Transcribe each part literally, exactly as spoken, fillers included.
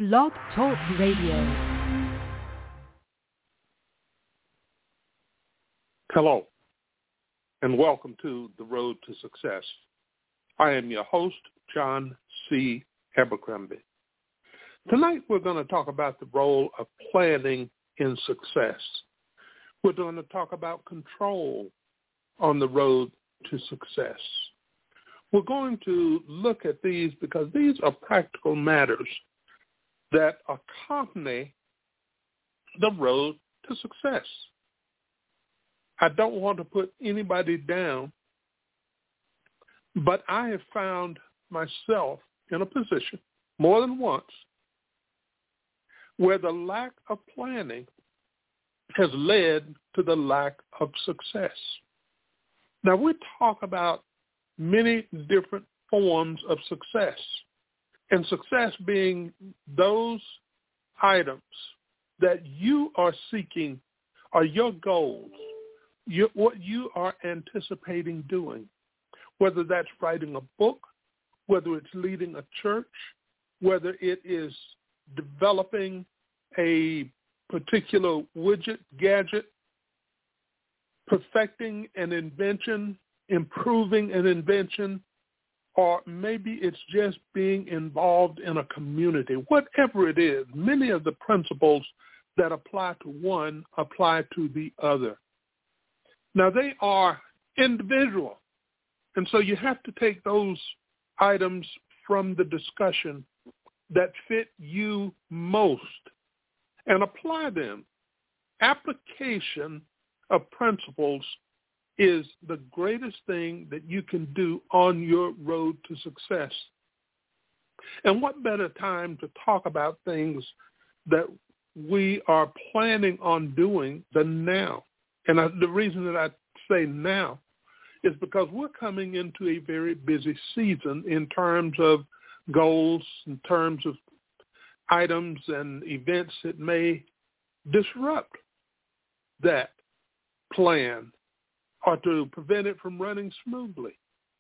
Blog Talk Radio. Hello, and welcome to The Road to Success. I am your host, John C. Abercrombie. Tonight we're going to talk about the role of planning in success. We're going to talk about control on the road to success. We're going to look at these because these are practical matters that accompany the road to success. I don't want to put anybody down, but I have found myself in a position more than once where the lack of planning has led to the lack of success. Now, we talk about many different forms of success, and success being those items that you are seeking are your goals, your, what you are anticipating doing, whether that's writing a book, whether it's leading a church, whether it is developing a particular widget, gadget, perfecting an invention, improving an invention, or maybe it's just being involved in a community. Whatever it is, many of the principles that apply to one apply to the other. Now, they are individual, and so you have to take those items from the discussion that fit you most and apply them. Application of principles is the greatest thing that you can do on your road to success. And what better time to talk about things that we are planning on doing than now? And I, the reason that I say now is because we're coming into a very busy season in terms of goals, in terms of items and events that may disrupt that plan or to prevent it from running smoothly.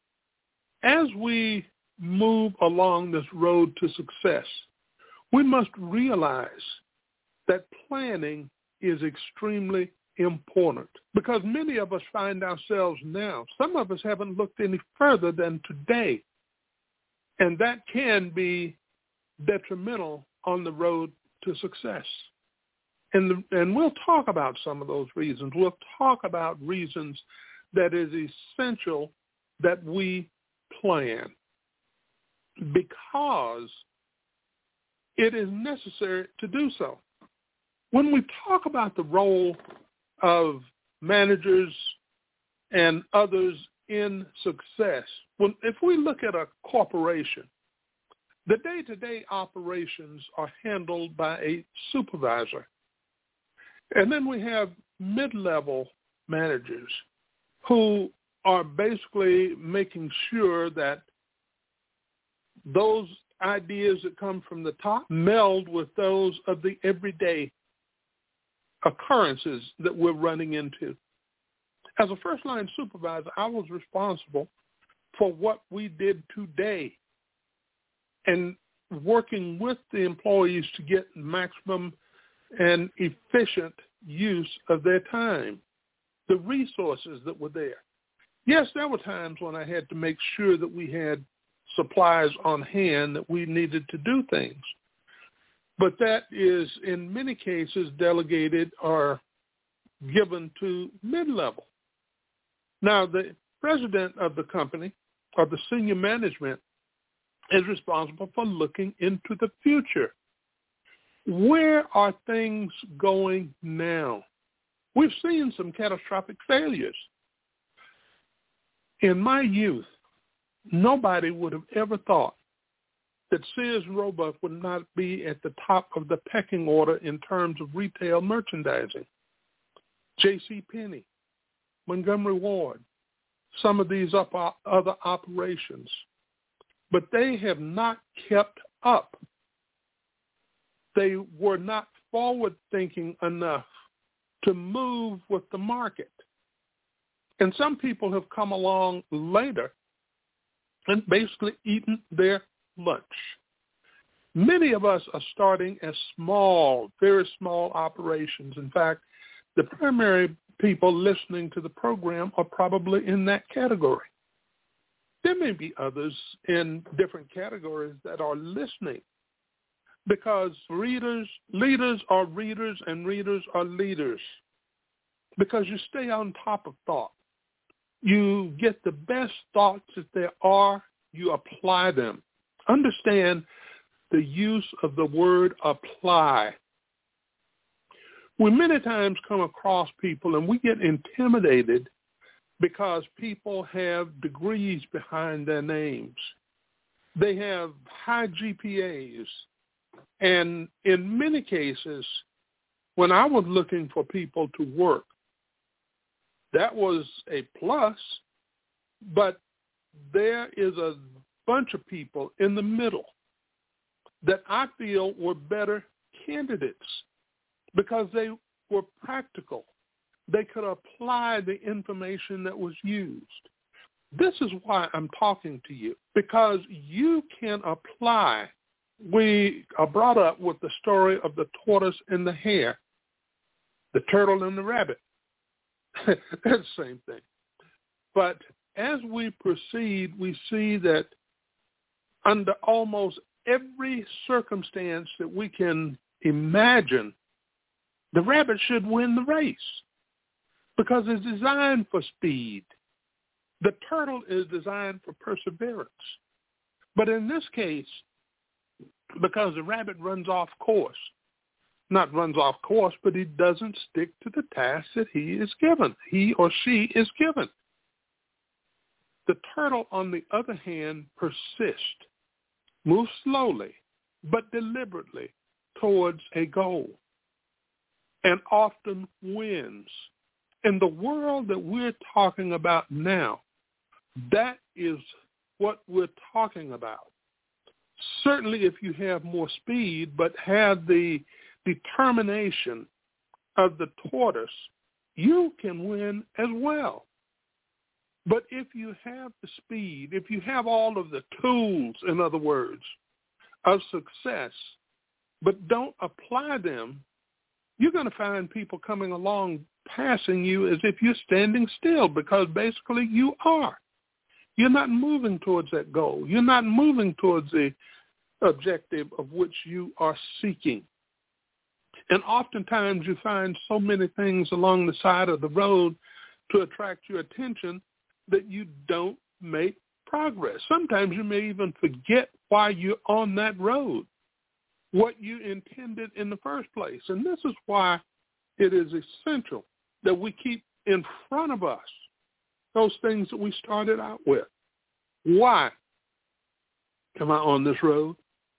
As we move along this road to success, we must realize that planning is extremely important because many of us find ourselves now, some of us haven't looked any further than today, and that can be detrimental on the road to success. And, the, and we'll talk about some of those reasons. We'll talk about reasons that is essential that we plan because it is necessary to do so. When we talk about the role of managers and others in success, when, if we look at a corporation, the day-to-day operations are handled by a supervisor. And then we have mid-level managers who are basically making sure that those ideas that come from the top meld with those of the everyday occurrences that we're running into. As a first-line supervisor, I was responsible for what we did today and working with the employees to get maximum and efficient use of their time, the resources that were there. Yes, there were times when I had to make sure that we had supplies on hand that we needed to do things. But that is, in many cases, delegated or given to mid-level. Now, the president of the company or the senior management is responsible for looking into the future. Where are things going now? We've seen some catastrophic failures. In my youth, nobody would have ever thought that Sears and Roebuck would not be at the top of the pecking order in terms of retail merchandising. J C Penney, Montgomery Ward, some of these up, other operations. But they have not kept up. They were not forward-thinking enough to move with the market. And some people have come along later and basically eaten their lunch. Many of us are starting as small, very small operations. In fact, the primary people listening to the program are probably in that category. There may be others in different categories that are listening, because readers, leaders are readers and readers are leaders, because you stay on top of thought. You get the best thoughts that there are, you apply them. Understand the use of the word apply. We many times come across people and we get intimidated because people have degrees behind their names. They have high G P As. And in many cases, when I was looking for people to work, that was a plus, but there is a bunch of people in the middle that I feel were better candidates because they were practical. They could apply the information that was used. This is why I'm talking to you, because you can apply. We are brought up with the story of the tortoise and the hare, the turtle and the rabbit. That's the same thing. But as we proceed, we see that under almost every circumstance that we can imagine, the rabbit should win the race because it's designed for speed. The turtle is designed for perseverance. But in this case, because the rabbit runs off course, not runs off course, but he doesn't stick to the task that he is given, he or she is given. The turtle, on the other hand, persists, moves slowly but deliberately towards a goal, and often wins. In the world that we're talking about now, that is what we're talking about. Certainly if you have more speed but have the determination of the tortoise, you can win as well. But if you have the speed, if you have all of the tools, in other words, of success, but don't apply them, you're going to find people coming along passing you as if you're standing still, because basically you are. You're not moving towards that goal. You're not moving towards the objective of which you are seeking. And oftentimes you find so many things along the side of the road to attract your attention that you don't make progress. Sometimes you may even forget why you're on that road, what you intended in the first place. And this is why it is essential that we keep in front of us those things that we started out with. Why am I on this road?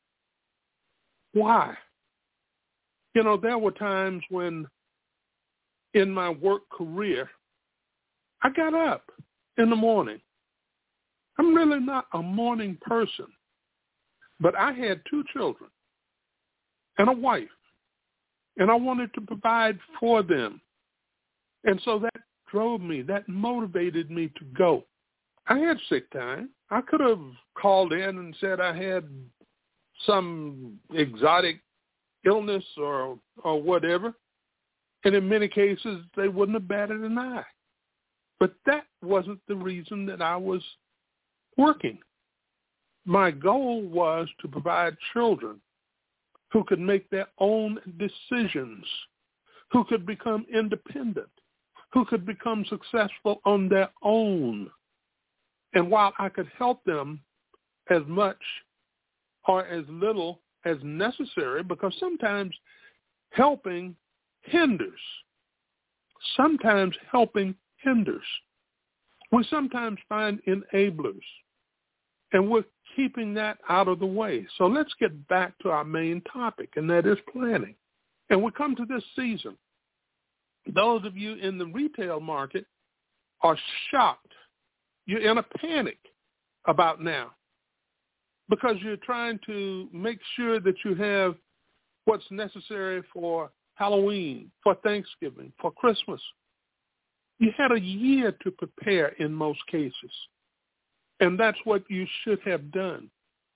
Why? You know, there were times when in my work career, I got up in the morning. I'm really not a morning person, but I had two children and a wife, and I wanted to provide for them. And so that drove me, that motivated me to go. I had sick time. I could have called in and said I had some exotic illness or or whatever, and in many cases they wouldn't have batted an eye. But that wasn't the reason that I was working. My goal was to provide children who could make their own decisions, who could become independent, who could become successful on their own. And while I could help them as much or as little as necessary, because sometimes helping hinders. Sometimes helping hinders. We sometimes find enablers, and we're keeping that out of the way. So let's get back to our main topic, and that is planning. And we come to this season. Those of you in the retail market are shocked. You're in a panic about now because you're trying to make sure that you have what's necessary for Halloween, for Thanksgiving, for Christmas. You had a year to prepare in most cases, and that's what you should have done.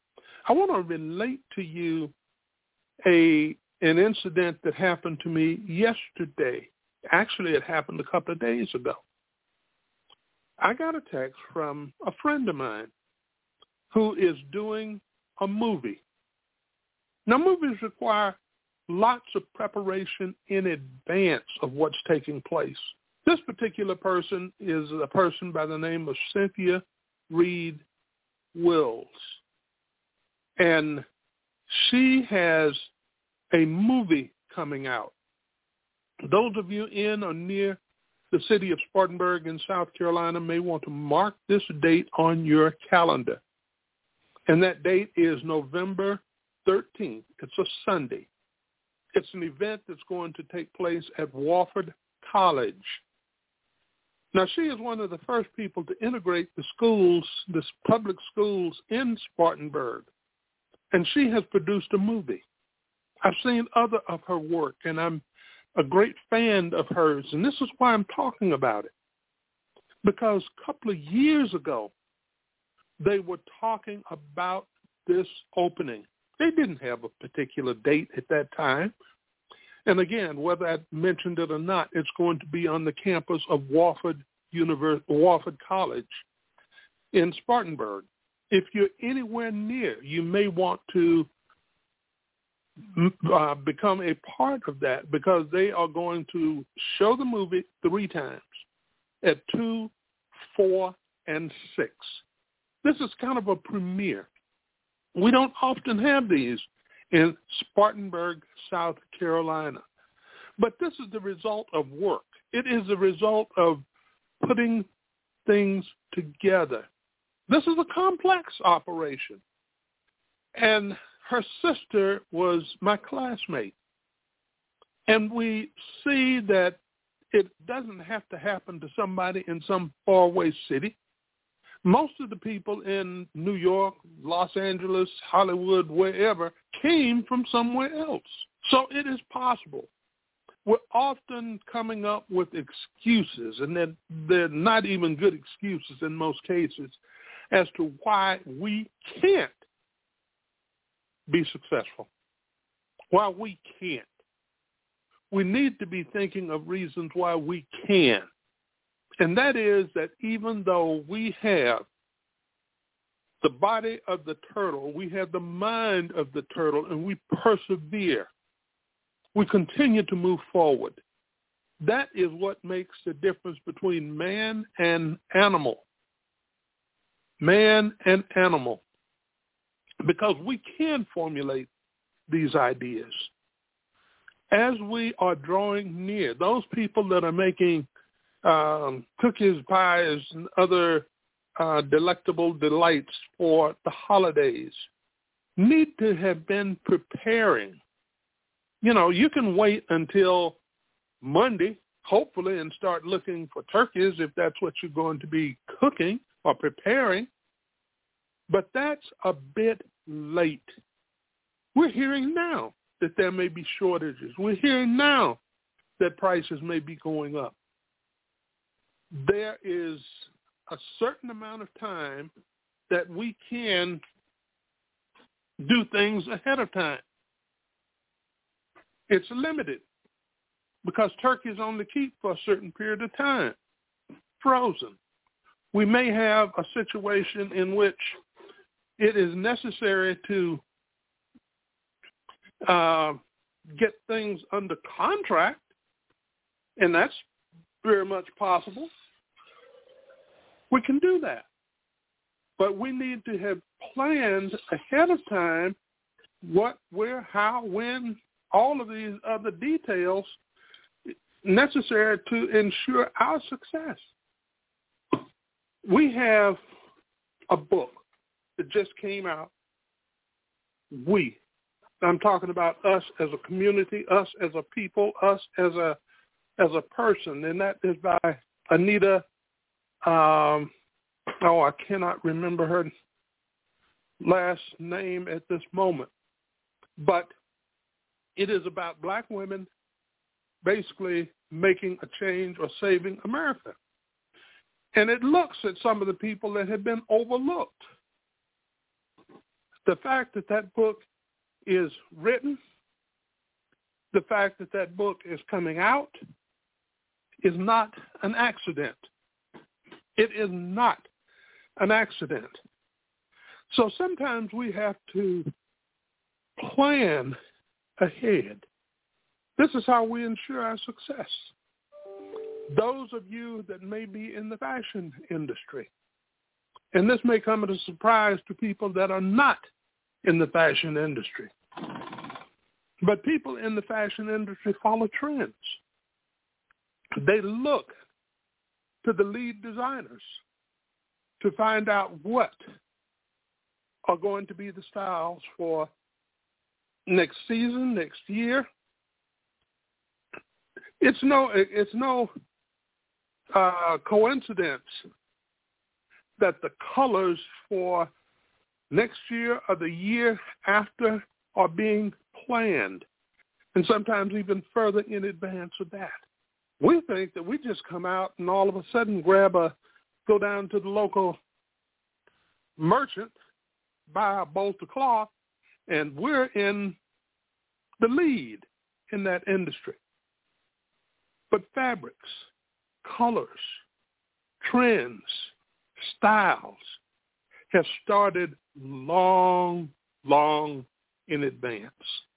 I want to relate to you a an incident that happened to me yesterday. Actually, it happened a couple of days ago. I got a text from a friend of mine who is doing a movie. Now, movies require lots of preparation in advance of what's taking place. This particular person is a person by the name of Cynthia Reed Wills. And she has a movie coming out. Those of you in or near the city of Spartanburg in South Carolina may want to mark this date on your calendar. And that date is November thirteenth. It's a Sunday. It's an event that's going to take place at Wofford College. Now, she is one of the first people to integrate the schools, the public schools in Spartanburg. And she has produced a movie. I've seen other of her work, and I'm a great fan of hers. And this is why I'm talking about it. Because a couple of years ago, they were talking about this opening. They didn't have a particular date at that time. And again, whether I mentioned it or not, it's going to be on the campus of Wofford University, Wofford College in Spartanburg. If you're anywhere near, you may want to uh, become a part of that, because they are going to show the movie three times at two, four, and six. This is kind of a premiere. We don't often have these in Spartanburg, South Carolina. But this is the result of work. It is the result of putting things together. This is a complex operation. And her sister was my classmate. And we see that it doesn't have to happen to somebody in some faraway city. Most of the people in New York, Los Angeles, Hollywood, wherever, came from somewhere else. So it is possible. We're often coming up with excuses, and they're, they're not even good excuses in most cases, as to why we can't be successful, why we can't. We need to be thinking of reasons why we can. And that is that even though we have the body of the turtle, we have the mind of the turtle, and we persevere, we continue to move forward. That is what makes the difference between man and animal. Man and animal. Because we can formulate these ideas. As we are drawing near, those people that are making Um, cookies, pies, and other uh, delectable delights for the holidays need to have been preparing. You know, you can wait until Monday, hopefully, and start looking for turkeys if that's what you're going to be cooking or preparing. But that's a bit late. We're hearing now that there may be shortages. We're hearing now that prices may be going up. There is a certain amount of time that we can do things ahead of time. It's limited because turkeys only keep for a certain period of time, frozen. We may have a situation in which it is necessary to uh, get things under contract, and that's very much possible. We can do that. But we need to have planned ahead of time what, where, how, when, all of these other details necessary to ensure our success. We have a book that just came out. We. I'm talking about us as a community, us as a people, us as a as a person, and that is by Anita, um, oh, I cannot remember her last name at this moment, but it is about black women basically making a change or saving America. And it looks at some of the people that have been overlooked. The fact that that book is written, the fact that that book is coming out is not an accident. It is not an accident. So sometimes we have to plan ahead. This is how we ensure our success. Those of you that may be in the fashion industry, and this may come as a surprise to people that are not in the fashion industry, but people in the fashion industry follow trends. They look to the lead designers to find out what are going to be the styles for next season, next year. It's no, it's no uh, coincidence that the colors for next year or the year after are being planned, and sometimes even further in advance of that. We think that we just come out and all of a sudden grab a, go down to the local merchant, buy a bolt of cloth, and we're in the lead in that industry. But fabrics, colors, trends, styles have started long, long in advance.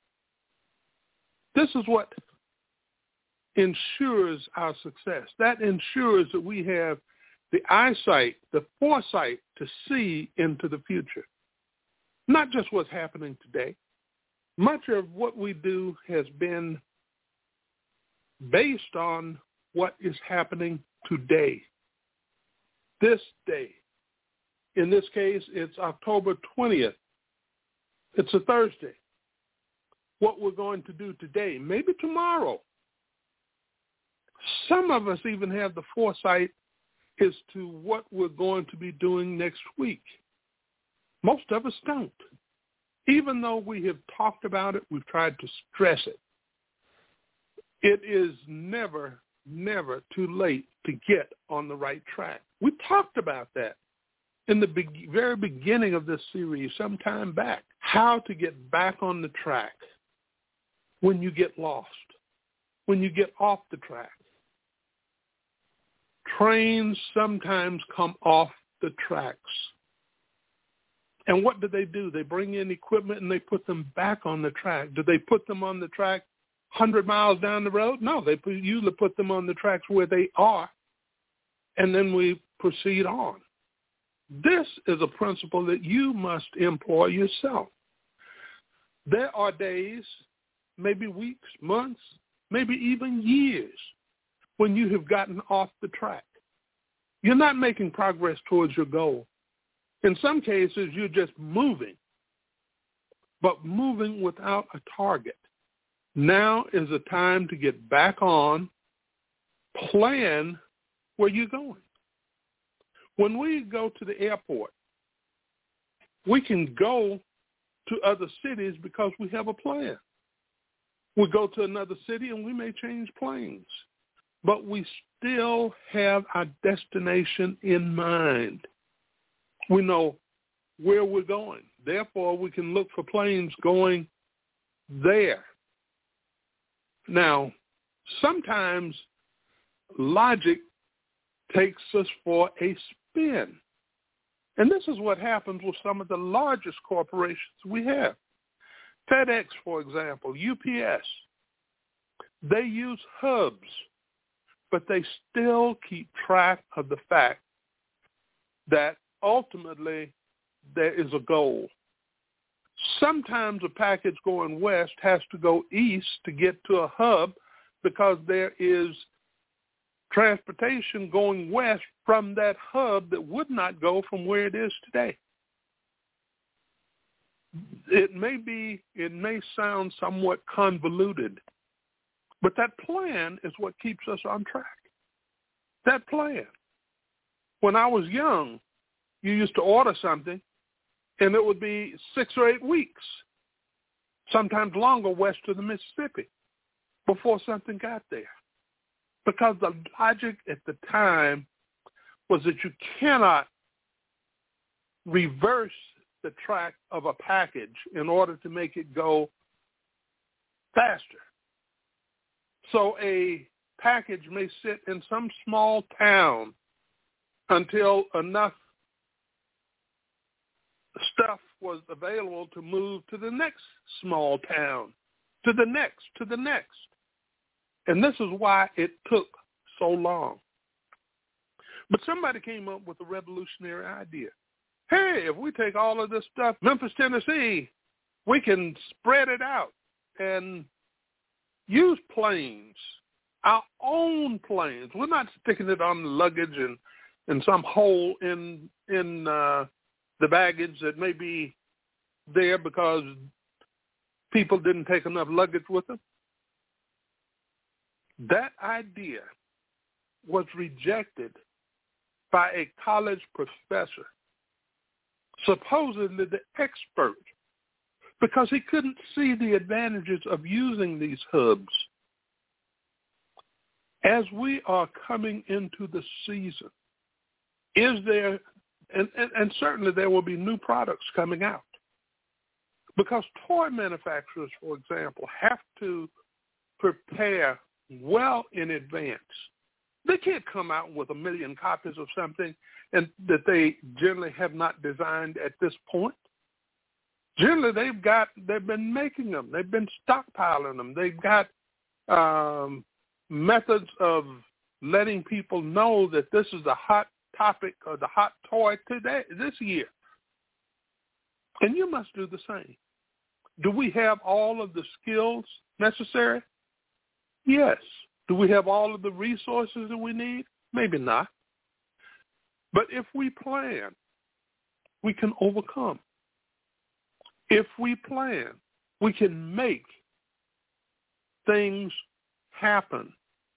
This is what ensures our success. That ensures that we have the eyesight, the foresight to see into the future. Not just what's happening today. Much of what we do has been based on what is happening today, this day. In this case, it's October twentieth. It's a Thursday. What we're going to do today, maybe tomorrow. Some of us even have the foresight as to what we're going to be doing next week. Most of us don't. Even though we have talked about it, we've tried to stress it. It is never, never too late to get on the right track. We talked about that in the be- very beginning of this series some time back, how to get back on the track when you get lost, when you get off the track. Trains sometimes come off the tracks. And what do they do? They bring in equipment and they put them back on the track. Do they put them on the track one hundred miles down the road? No, they usually put them on the tracks where they are, and then we proceed on. This is a principle that you must employ yourself. There are days, maybe weeks, months, maybe even years, when you have gotten off the track. You're not making progress towards your goal. In some cases, you're just moving, but moving without a target. Now is the time to get back on, plan where you're going. When we go to the airport, we can go to other cities because we have a plan. We go to another city and we may change planes, but we still have our destination in mind. We know where we're going. Therefore, we can look for planes going there. Now, sometimes logic takes us for a spin. And this is what happens with some of the largest corporations we have. FedEx, for example, U P S. They use hubs, but they still keep track of the fact that ultimately there is a goal. Sometimes a package going west has to go east to get to a hub because there is transportation going west from that hub that would not go from where it is today. It may be, it may sound somewhat convoluted, but that plan is what keeps us on track. That plan. When I was young, you used to order something, and it would be six or eight weeks, sometimes longer west of the Mississippi, before something got there. Because the logic at the time was that you cannot reverse the track of a package in order to make it go faster. So a package may sit in some small town until enough stuff was available to move to the next small town, to the next, to the next. And this is why it took so long. But somebody came up with a revolutionary idea. Hey, if we take all of this stuff, Memphis, Tennessee, we can spread it out and use planes, our own planes. We're not sticking it on luggage and in some hole in in uh, the baggage that may be there because people didn't take enough luggage with them. That idea was rejected by a college professor, supposedly the expert, because he couldn't see the advantages of using these hubs. As we are coming into the season, is there, and, and, and certainly there will be new products coming out, because toy manufacturers, for example, have to prepare well in advance. They can't come out with a million copies of something and that they generally have not designed at this point. Generally, they've got, they've been making them. They've been stockpiling them. They've got um, methods of letting people know that this is the hot topic or the hot toy today, this year. And you must do the same. Do we have all of the skills necessary? Yes. Do we have all of the resources that we need? Maybe not. But if we plan, we can overcome. If we plan, we can make things happen.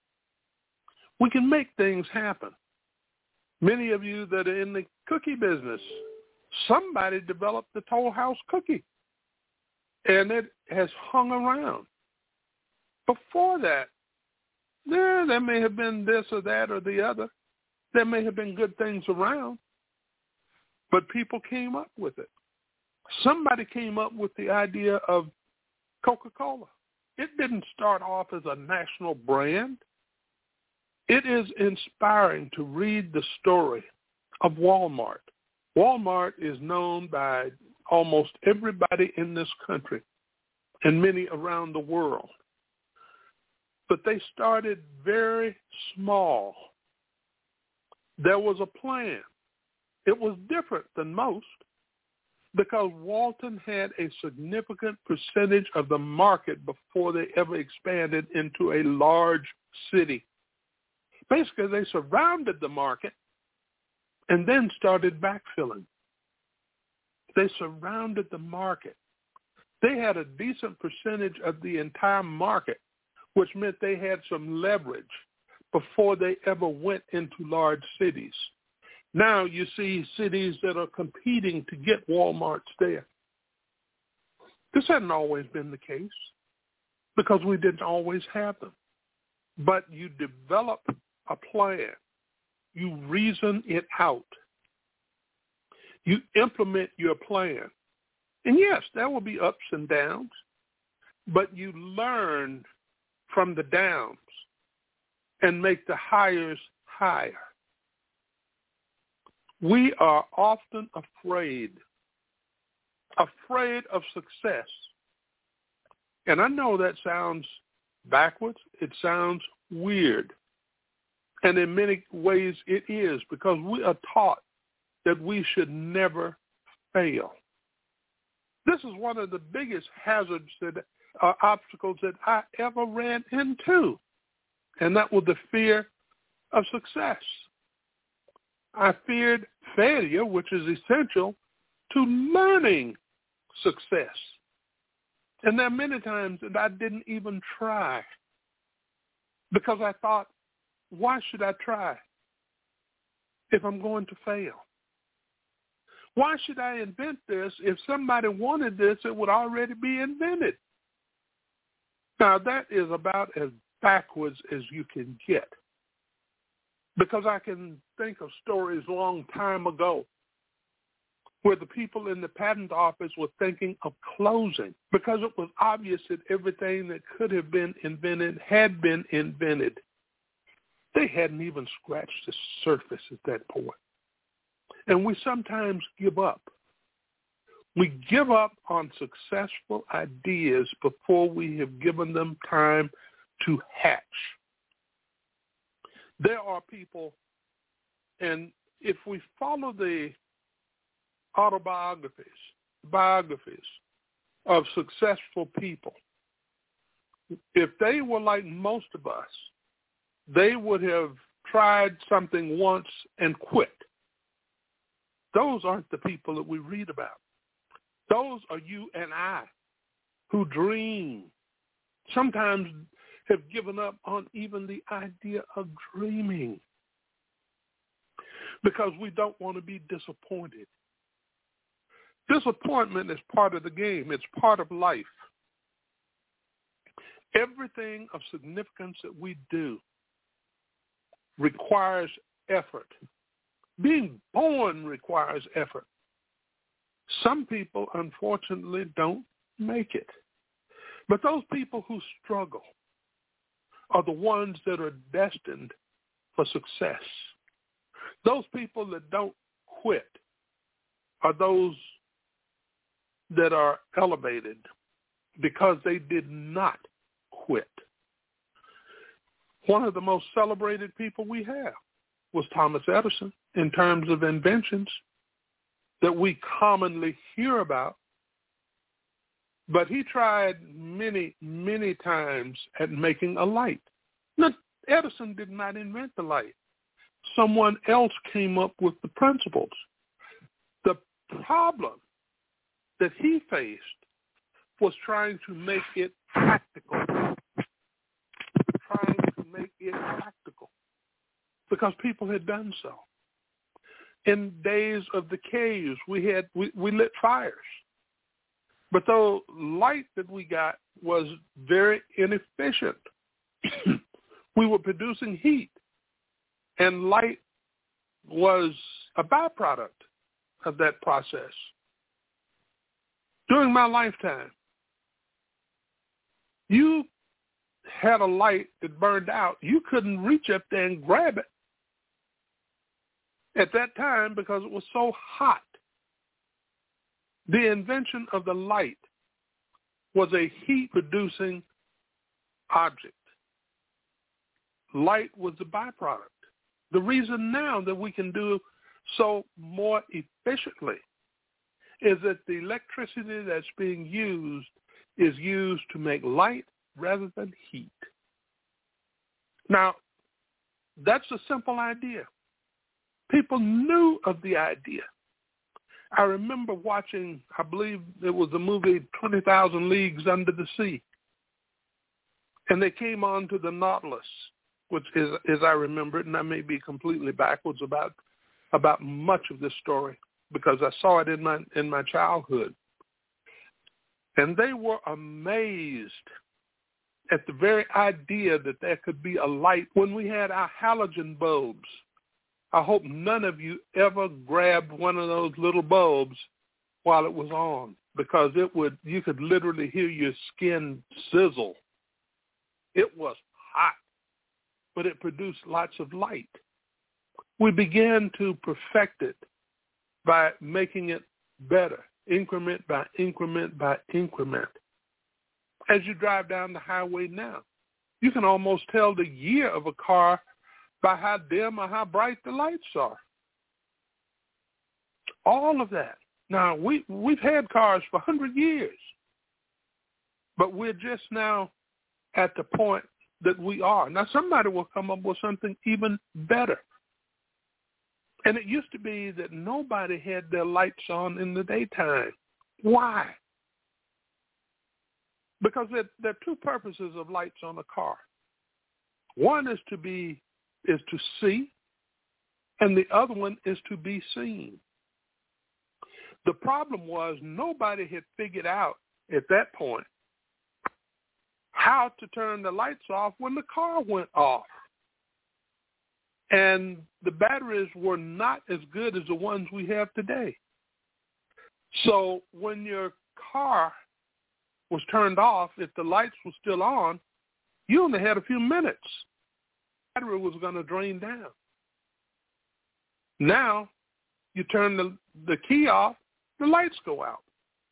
We can make things happen. Many of you that are in the cookie business, somebody developed the Toll House cookie, and it has hung around. Before that, there, there may have been this or that or the other. There may have been good things around, but people came up with it. Somebody came up with the idea of Coca-Cola. It didn't start off as a national brand. It is inspiring to read the story of Walmart. Walmart is known by almost everybody in this country and many around the world. But they started very small. There was a plan. It was different than most because Walton had a significant percentage of the market before they ever expanded into a large city. Basically, they surrounded the market and then started backfilling. They surrounded the market. They had a decent percentage of the entire market, which meant they had some leverage before they ever went into large cities. Now you see cities that are competing to get Walmarts there. This hadn't always been the case because we didn't always have them. But you develop a plan. You reason it out. You implement your plan. And yes, there will be ups and downs, but you learn from the downs and make the highs higher. We are often afraid, afraid of success. And I know that sounds backwards. It sounds weird. And in many ways it is, because we are taught that we should never fail. This is one of the biggest hazards that uh, obstacles that I ever ran into, and that was the fear of success. I feared failure, which is essential to learning success. And there are many times that I didn't even try because I thought, why should I try if I'm going to fail? Why should I invent this? If somebody wanted this, it would already be invented. Now, that is about as backwards as you can get, because I can think of stories a long time ago where the people in the patent office were thinking of closing because it was obvious that everything that could have been invented had been invented. They hadn't even scratched the surface at that point. And we sometimes give up. We give up on successful ideas before we have given them time to hatch. There are people, and if we follow the autobiographies, biographies of successful people, if they were like most of us, they would have tried something once and quit. Those aren't the people that we read about. Those are you and I who dream, sometimes have given up on even the idea of dreaming because we don't want to be disappointed. Disappointment is part of the game. It's part of life. Everything of significance that we do requires effort. Being born requires effort. Some people, unfortunately, don't make it. But those people who struggle are the ones that are destined for success. Those people that don't quit are those that are elevated because they did not quit. One of the most celebrated people we have was Thomas Edison in terms of inventions that we commonly hear about. But he tried many, many times at making a light. Now, Edison did not invent the light. Someone else came up with the principles. The problem that he faced was trying to make it practical. Trying to make it practical. Because people had done so. In days of the caves, we had we, we lit fires. But the light that we got was very inefficient. We were producing heat, and light was a byproduct of that process. During my lifetime, you had a light that burned out. You couldn't reach up there and grab it at that time because it was so hot. The invention of the light was a heat-producing object. Light was the byproduct. The reason now that we can do so more efficiently is that the electricity that's being used is used to make light rather than heat. Now, that's a simple idea. People knew of the idea. I remember watching, I believe it was the movie twenty thousand Leagues Under the Sea. And they came on to the Nautilus, which is, as I remember it, and I may be completely backwards about about much of this story because I saw it in my in my childhood. And they were amazed at the very idea that there could be a light when we had our halogen bulbs. I hope none of you ever grabbed one of those little bulbs while it was on because it would you could literally hear your skin sizzle. It was hot, but it produced lots of light. We began to perfect it by making it better, increment by increment by increment. As you drive down the highway now, you can almost tell the year of a car by how dim or how bright the lights are. All of that. Now, we, we've had cars for one hundred years, but we're just now at the point that we are. Now, somebody will come up with something even better. And it used to be that nobody had their lights on in the daytime. Why? Because there, there are two purposes of lights on a car. One is to be is to see, and the other one is to be seen. The problem was nobody had figured out at that point how to turn the lights off when the car went off. And the batteries were not as good as the ones we have today. So when your car was turned off, if the lights were still on, you only had a few minutes. The battery was going to drain down. Now, you turn the, the key off, the lights go out.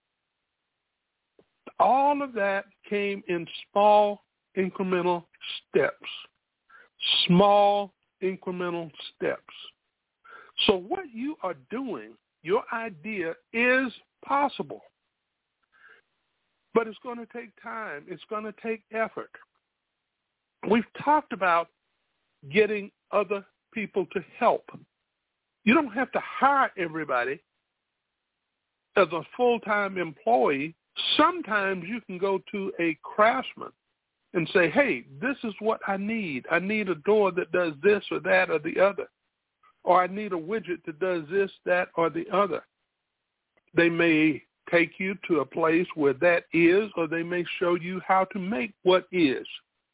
All of that came in small incremental steps. Small incremental steps. So what you are doing, your idea is possible. But it's going to take time. It's going to take effort. We've talked about getting other people to help. You don't have to hire everybody as a full-time employee. Sometimes you can go to a craftsman and say, hey, this is what I need. I need a door that does this or that or the other. Or I need a widget that does this, that, or the other. They may take you to a place where that is, or they may show you how to make what is.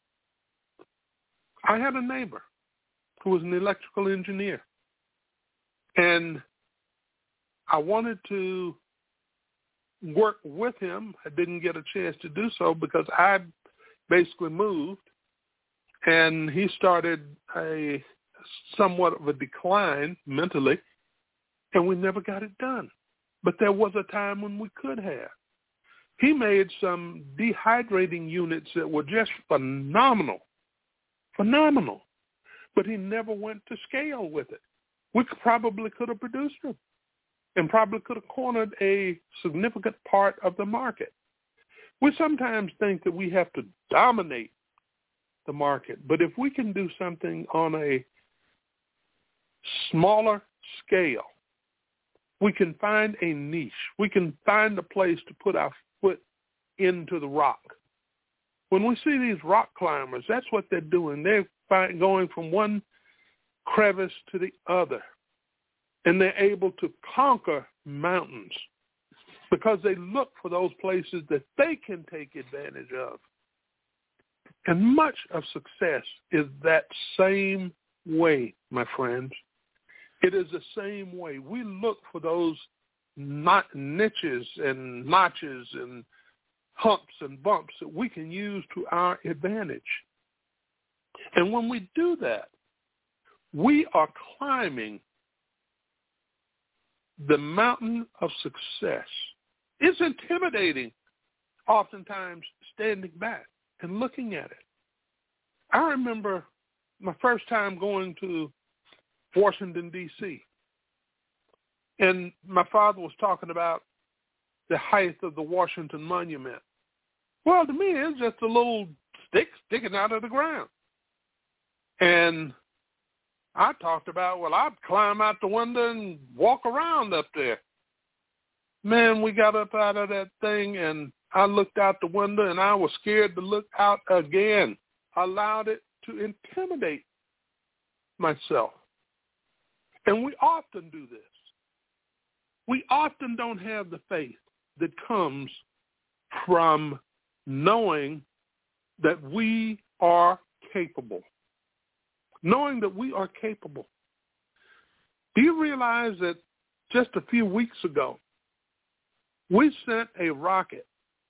I had a neighbor who was an electrical engineer. And I wanted to work with him. I didn't get a chance to do so because I basically moved, and he started a somewhat of a decline mentally, and we never got it done. But there was a time when we could have. He made some dehydrating units that were just phenomenal, phenomenal, but he never went to scale with it. We could, probably could have produced them and probably could have cornered a significant part of the market. We sometimes think that we have to dominate the market, but if we can do something on a smaller scale, we can find a niche. We can find a place to put our foot into the rock. When we see these rock climbers, that's what they're doing. They're find, going from one crevice to the other, and they're able to conquer mountains because they look for those places that they can take advantage of. And much of success is that same way, my friends. It is the same way. We look for those not niches and notches and humps and bumps that we can use to our advantage. And when we do that, we are climbing the mountain of success. It's intimidating, oftentimes, standing back and looking at it. I remember my first time going to Washington, D C, and my father was talking about the height of the Washington Monument. Well, to me, it's just a little stick sticking out of the ground. And I talked about, well, I'd climb out the window and walk around up there. Man, we got up out of that thing, and I looked out the window, and I was scared to look out again. I allowed it to intimidate myself. And we often do this. We often don't have the faith that comes from knowing that we are capable. Knowing that we are capable. Do you realize that just a few weeks ago, we sent a rocket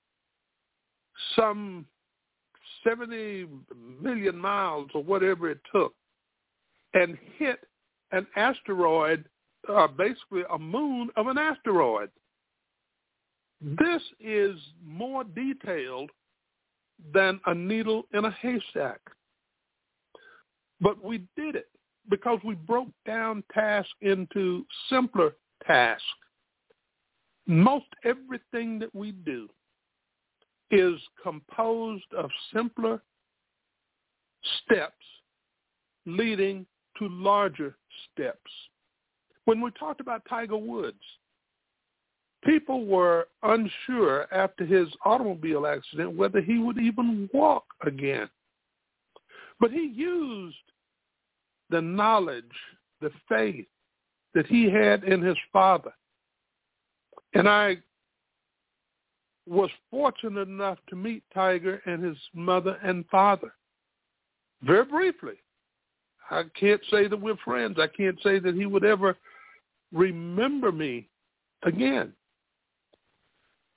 some seventy million miles or whatever it took and hit an asteroid, uh, basically a moon of an asteroid. This is more detailed than a needle in a haystack. But we did it because we broke down tasks into simpler tasks. Most everything that we do is composed of simpler steps leading to larger steps. When we talked about Tiger Woods, people were unsure after his automobile accident whether he would even walk again. But he used the knowledge, the faith that he had in his father. And I was fortunate enough to meet Tiger and his mother and father very briefly. I can't say that we're friends. I can't say that he would ever remember me again.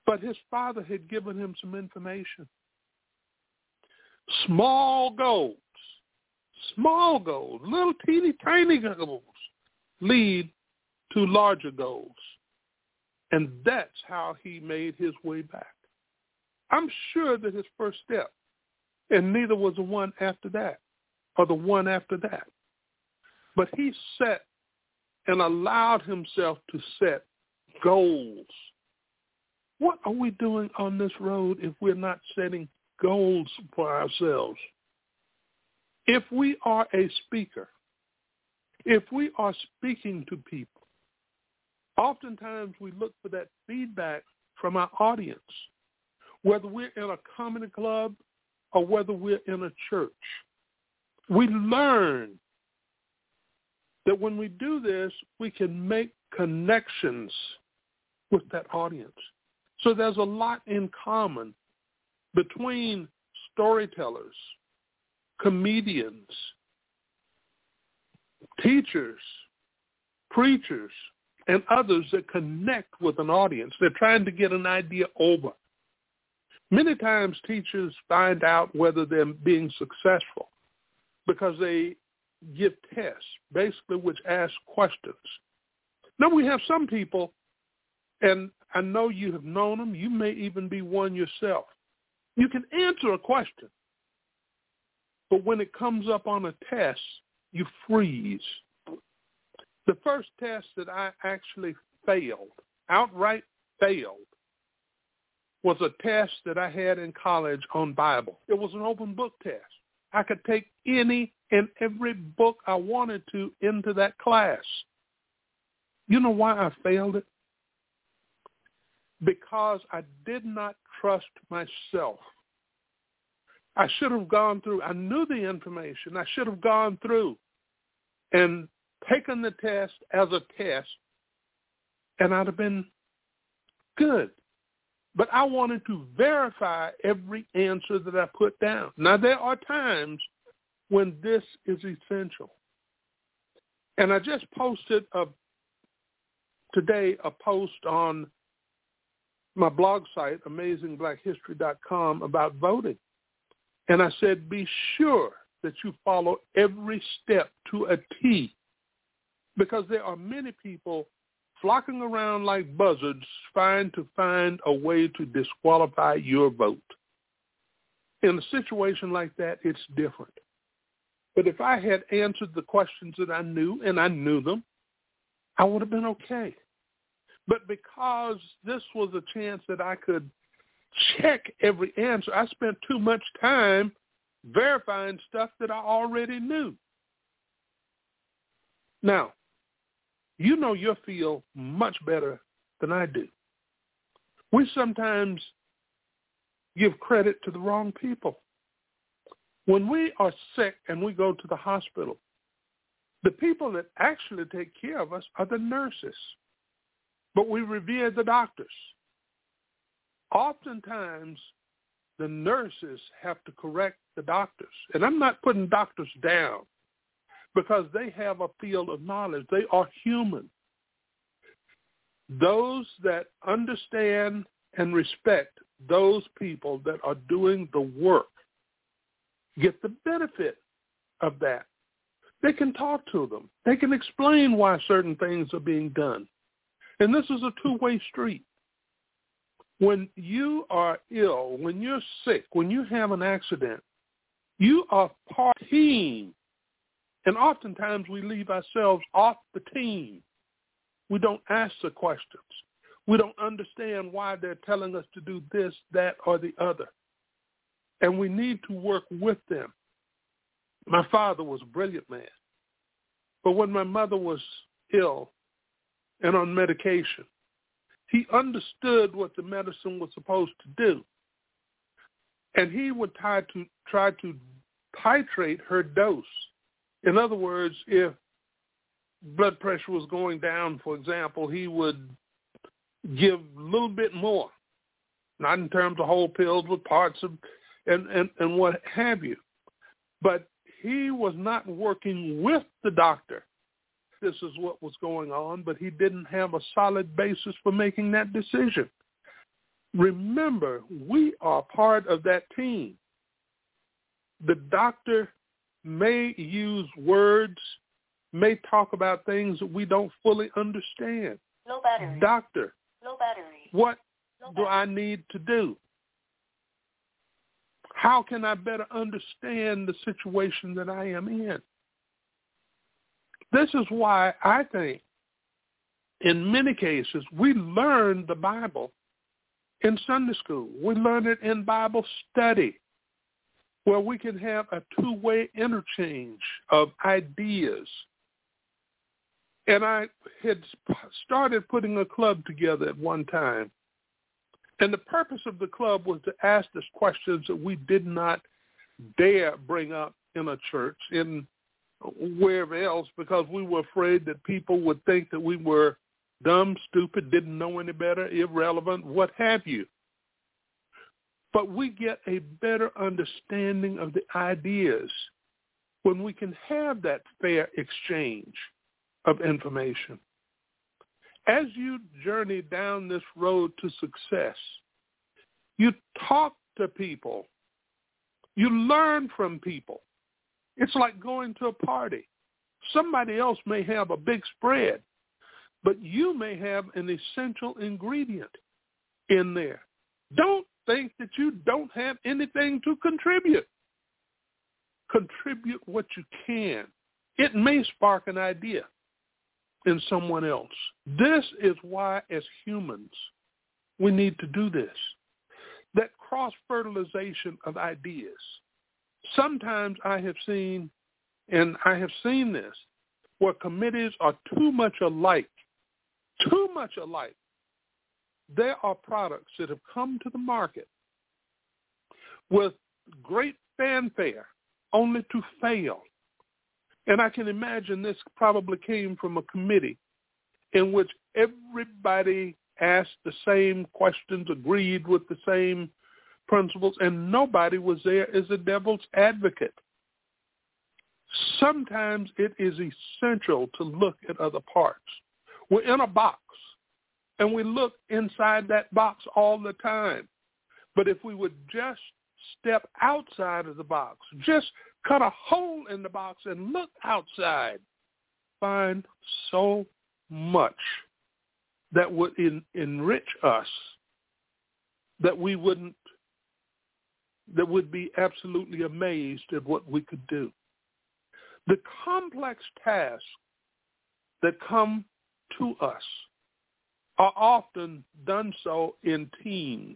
But his father had given him some information. Small goals, small goals, little teeny tiny goals lead to larger goals. And that's how he made his way back. I'm sure that his first step, and neither was the one after that or the one after that, but he set and allowed himself to set goals. What are we doing on this road if we're not setting goals for ourselves? If we are a speaker, if we are speaking to people, oftentimes we look for that feedback from our audience, whether we're in a comedy club or whether we're in a church. We learn that when we do this, we can make connections with that audience. So there's a lot in common between storytellers, comedians, teachers, preachers, and others that connect with an audience. They're trying to get an idea over. Many times teachers find out whether they're being successful because they give tests, basically, which ask questions. Now, we have some people, and I know you have known them. You may even be one yourself. You can answer a question, but when it comes up on a test, you freeze. The first test that I actually failed, outright failed, was a test that I had in college on Bible. It was an open book test. I could take any and every book I wanted to into that class. You know why I failed it? Because I did not trust myself. I should have gone through, I knew the information, I should have gone through and taken the test as a test, and I'd have been good. But I wanted to verify every answer that I put down. Now, there are times when this is essential. And I just posted a, today a post on my blog site, amazing black history dot com, about voting. And I said, be sure that you follow every step to a T, because there are many people flocking around like buzzards trying to find a way to disqualify your vote. In a situation like that, it's different. But if I had answered the questions that I knew, and I knew them, I would have been okay. But because this was a chance that I could check every answer, I spent too much time verifying stuff that I already knew. Now, you know your field much better than I do. We sometimes give credit to the wrong people. When we are sick and we go to the hospital, the people that actually take care of us are the nurses, but we revere the doctors. Oftentimes, the nurses have to correct the doctors. And I'm not putting doctors down because they have a field of knowledge. They are human. Those that understand and respect those people that are doing the work get the benefit of that. They can talk to them. They can explain why certain things are being done. And this is a two-way street. When you are ill, when you're sick, when you have an accident, you are part of the team. And oftentimes we leave ourselves off the team. We don't ask the questions. We don't understand why they're telling us to do this, that, or the other. And we need to work with them. My father was a brilliant man. But when my mother was ill and on medication, he understood what the medicine was supposed to do. And he would try to try to titrate her dose. In other words, if blood pressure was going down, for example, he would give a little bit more, not in terms of whole pills, but parts of, and, and, and what have you. But he was not working with the doctor. This is what was going on, but he didn't have a solid basis for making that decision. Remember, we are part of that team. The doctor may use words, may talk about things that we don't fully understand. No battery. Doctor, no battery. what no do battery. I need to do? How can I better understand the situation that I am in? This is why I think in many cases we learn the Bible in Sunday school. We learn it in Bible study, where we can have a two-way interchange of ideas. And I had started putting a club together at one time. And the purpose of the club was to ask us questions that we did not dare bring up in a church, in wherever else, because we were afraid that people would think that we were dumb, stupid, didn't know any better, irrelevant, what have you. But we get a better understanding of the ideas when we can have that fair exchange of information. As you journey down this road to success, you talk to people. You learn from people. It's like going to a party. Somebody else may have a big spread, but you may have an essential ingredient in there. Don't think that you don't have anything to contribute. Contribute what you can. It may spark an idea in someone else. This is why, as humans, we need to do this. That cross-fertilization of ideas. Sometimes I have seen, and I have seen this, where committees are too much alike, too much alike. There are products that have come to the market with great fanfare only to fail. And I can imagine this probably came from a committee in which everybody asked the same questions, agreed with the same principles, and nobody was there as a devil's advocate. Sometimes it is essential to look at other parts. We're in a box, and we look inside that box all the time. But if we would just step outside of the box, just cut a hole in the box and look outside, find so much that would en- enrich us that we wouldn't, that would be absolutely amazed at what we could do. The complex tasks that come to us are often done so in teams,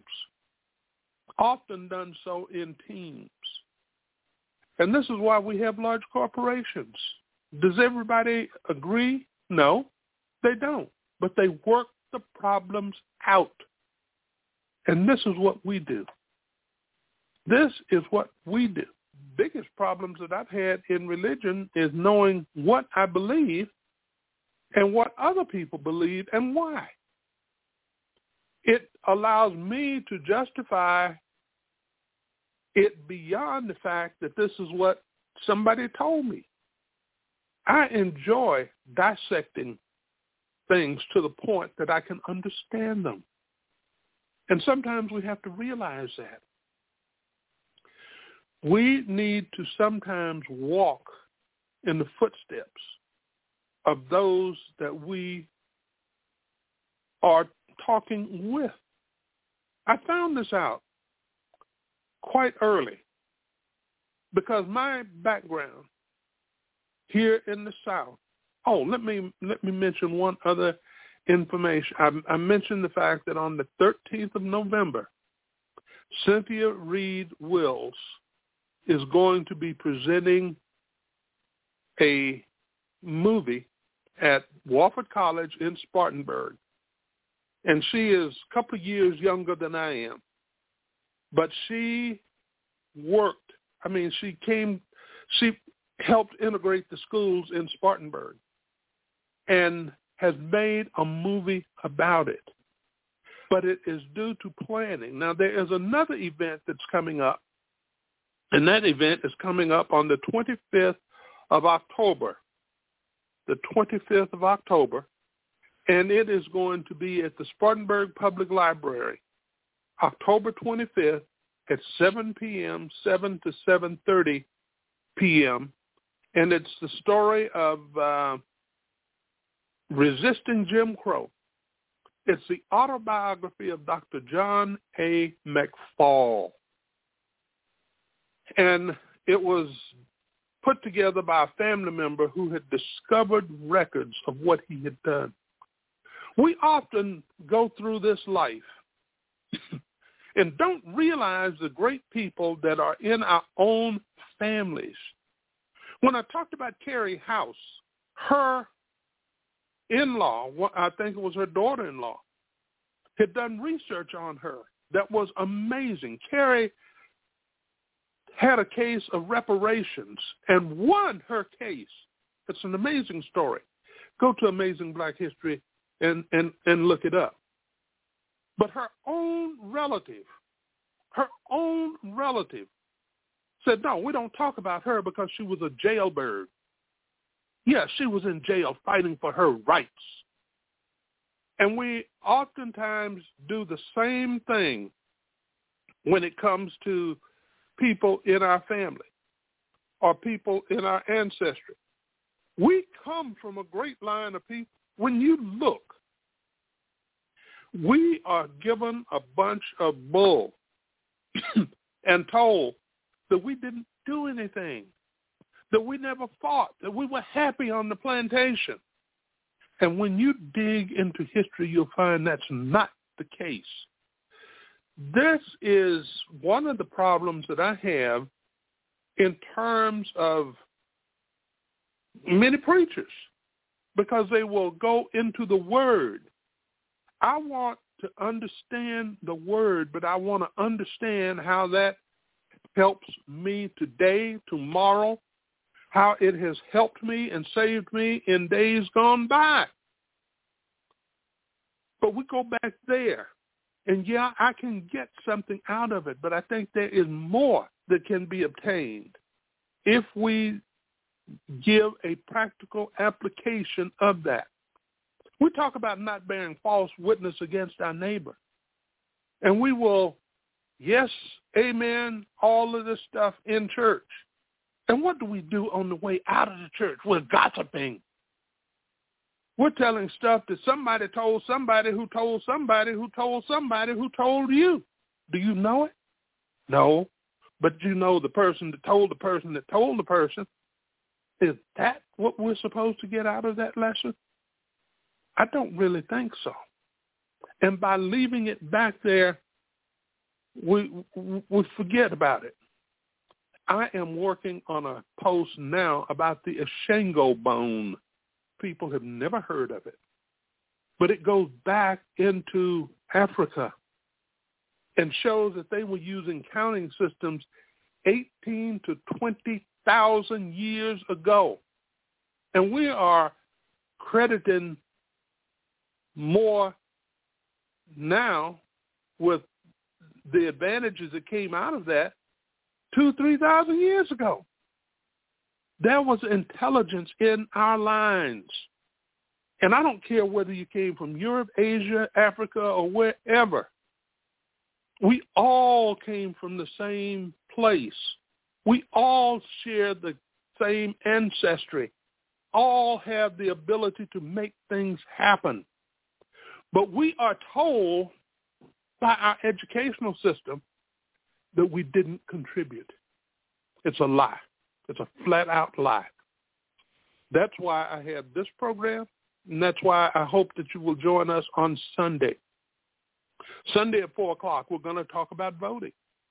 often done so in teams. And this is why we have large corporations. Does everybody agree? No, they don't. But they work the problems out. And this is what we do. This is what we do. Biggest problems that I've had in religion is knowing what I believe and what other people believe and why. It allows me to justify it beyond the fact that this is what somebody told me. I enjoy dissecting things to the point that I can understand them. And sometimes we have to realize that. We need to sometimes walk in the footsteps of those that we are talking with. I found this out quite early because my background here in the South. Oh, let me let me mention one other information. I, I mentioned the fact that on the thirteenth of November, Cynthia Reed Wills is going to be presenting a movie at Wofford College in Spartanburg. And she is a couple of years younger than I am. But she worked, I mean, she came, she helped integrate the schools in Spartanburg and has made a movie about it. But it is due to planning. Now, there is another event that's coming up, and that event is coming up on the twenty-fifth of October, the twenty-fifth of October, and it is going to be at the Spartanburg Public Library. October twenty-fifth at seven p.m., seven to seven thirty p.m., and it's the story of uh, resisting Jim Crow. It's the autobiography of Doctor John A. McFall. And it was put together by a family member who had discovered records of what he had done. We often go through this life and don't realize the great people that are in our own families. When I talked about Carrie House, her in-law, I think it was her daughter-in-law, had done research on her that was amazing. Carrie had a case of reparations and won her case. It's an amazing story. Go to Amazing Black History and, and, and look it up. But her own relative, her own relative said, no, we don't talk about her because she was a jailbird. Yeah, she was in jail fighting for her rights. And we oftentimes do the same thing when it comes to people in our family or people in our ancestry. We come from a great line of people. When you look, we are given a bunch of bull and told that we didn't do anything, that we never fought, that we were happy on the plantation. And when you dig into history, you'll find that's not the case. This is one of the problems that I have in terms of many preachers, because they will go into the Word. I want to understand the Word, but I want to understand how that helps me today, tomorrow, how it has helped me and saved me in days gone by. But we go back there, and yeah, I can get something out of it, but I think there is more that can be obtained if we give a practical application of that. We talk about not bearing false witness against our neighbor, and we will, yes, amen, all of this stuff in church. And what do we do on the way out of the church? We're gossiping. We're telling stuff that somebody told somebody who told somebody who told somebody who told you. Do you know it? No. But you know the person that told the person that told the person. Is that what we're supposed to get out of that lesson? I don't really think so. And by leaving it back there, we we forget about it. I am working on a post now about the Ashango bone. People have never heard of it. But it goes back into Africa and shows that they were using counting systems eighteen to twenty thousand years ago. And we are crediting more now with the advantages that came out of that two, three thousand years ago. There was intelligence in our lines. And I don't care whether you came from Europe, Asia, Africa, or wherever. We all came from the same place. We all share the same ancestry. All have the ability to make things happen. But we are told by our educational system that we didn't contribute. It's a lie. It's a flat-out lie. That's why I have this program, and that's why I hope that you will join us on Sunday. Sunday at four o'clock, we're going to talk about voting.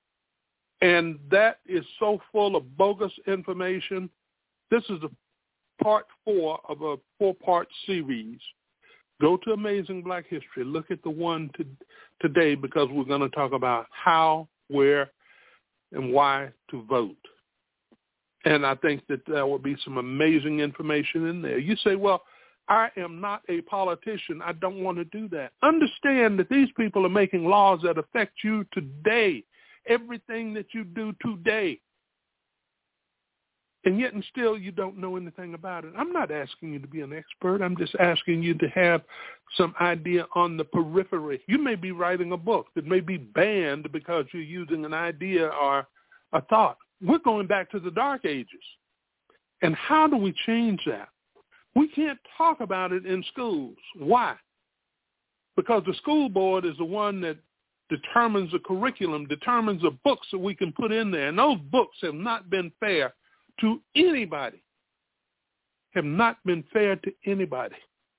And that is so full of bogus information. This is the part four of a four-part series. Go to Amazing Black History. Look at the one to, today because we're going to talk about how, where, and why to vote. And I think that there will be some amazing information in there. You say, well, I am not a politician. I don't want to do that. Understand that these people are making laws that affect you today. Everything that you do today and yet and still you don't know anything about it. I'm not asking you to be an expert. I'm just asking you to have some idea on the periphery. You may be writing a book that may be banned because you're using an idea or a thought. We're going back to the Dark Ages. And how do we change that? We can't talk about it in schools. Why? Because the school board is the one that determines the curriculum, determines the books that we can put in there. And those books have not been fair to anybody, have not been fair to anybody.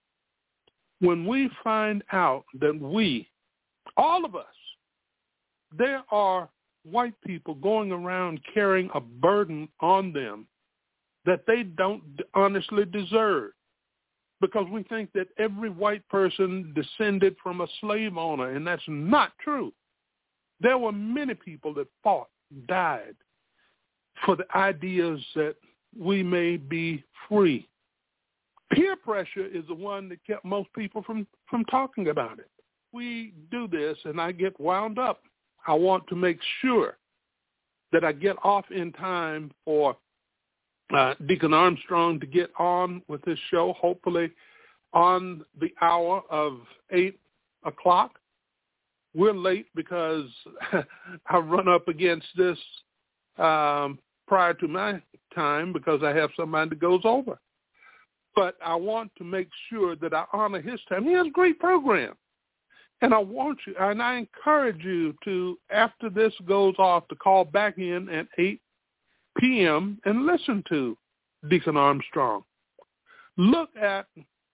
When we find out that we, all of us, there are white people going around carrying a burden on them that they don't honestly deserve, because we think that every white person descended from a slave owner, and that's not true. There were many people that fought, died for the ideas that we may be free. Peer pressure is the one that kept most people from, from talking about it. We do this, and I get wound up. I want to make sure that I get off in time for uh, Deacon Armstrong to get on with this show, hopefully on the hour of eight o'clock. We're late because I run up against this um, prior to my time because I have somebody that goes over. But I want to make sure that I honor his time. He has a great program. And I want you, and I encourage you to, after this goes off, to call back in at eight p.m. and listen to Deacon Armstrong. Look at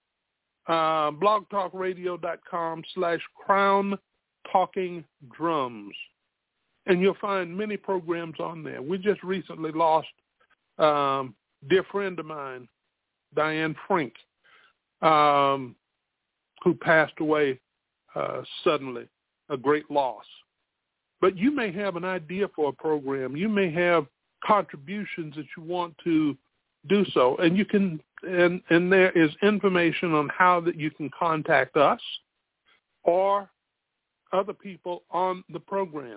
uh, blogtalkradio.com slash crown talking drums, and you'll find many programs on there. We just recently lost um, a dear friend of mine, Diane Frank, um, who passed away uh, suddenly, a great loss. But you may have an idea for a program. You may have contributions that you want to do so, and you can, and, and there is information on how that you can contact us or other people on the program.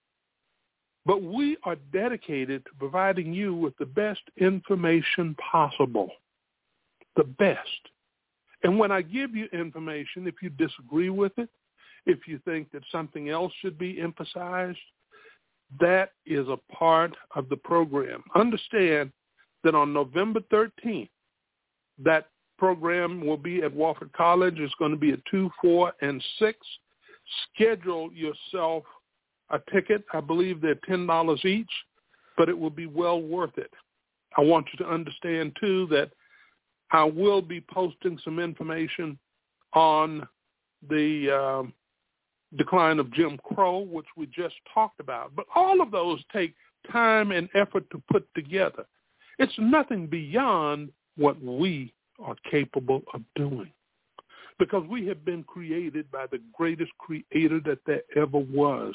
But we are dedicated to providing you with the best information possible, the best. And when I give you information, if you disagree with it, if you think that something else should be emphasized, that is a part of the program. Understand that on November thirteenth, that program will be at Wofford College. It's going to be at two, four, and six. Schedule yourself a ticket. I believe they're ten dollars each, but it will be well worth it. I want you to understand, too, that I will be posting some information on the um, decline of Jim Crow, which we just talked about. But all of those take time and effort to put together. It's nothing beyond what we are capable of doing, because we have been created by the greatest creator that there ever was.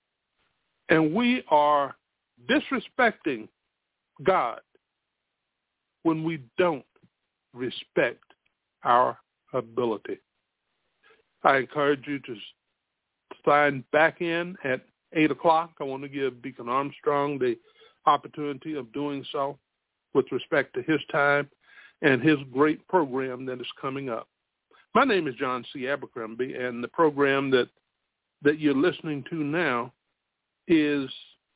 And we are disrespecting God when we don't respect our ability. I encourage you to sign back in at eight o'clock. I want to give Deacon Armstrong the opportunity of doing so with respect to his time and his great program that is coming up. My name is John C. Abercrombie, and the program that, that you're listening to now is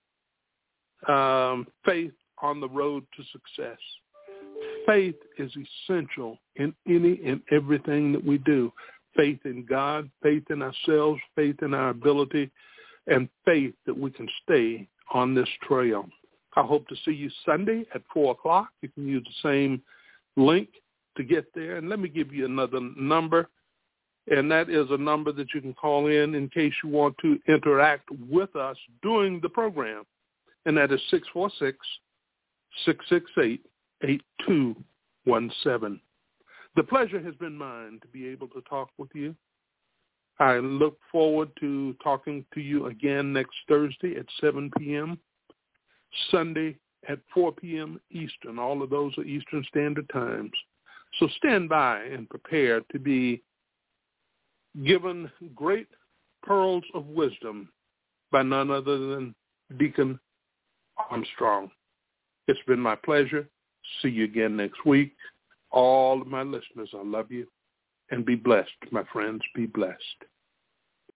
um, Faith on the Road to Success. Faith is essential in any and everything that we do. Faith in God, faith in ourselves, faith in our ability, and faith that we can stay on this trail. I hope to see you Sunday at four o'clock. You can use the same link to get there. And let me give you another number, and that is a number that you can call in in case you want to interact with us during the program, and that is six four six, six six eight, eight two one seven. The pleasure has been mine to be able to talk with you. I look forward to talking to you again next Thursday at seven p.m., Sunday at four p.m. Eastern. All of those are Eastern Standard Times. So stand by and prepare to be given great pearls of wisdom by none other than Deacon Armstrong. It's been my pleasure. See you again next week. All of my listeners, I love you. And be blessed, my friends. Be blessed.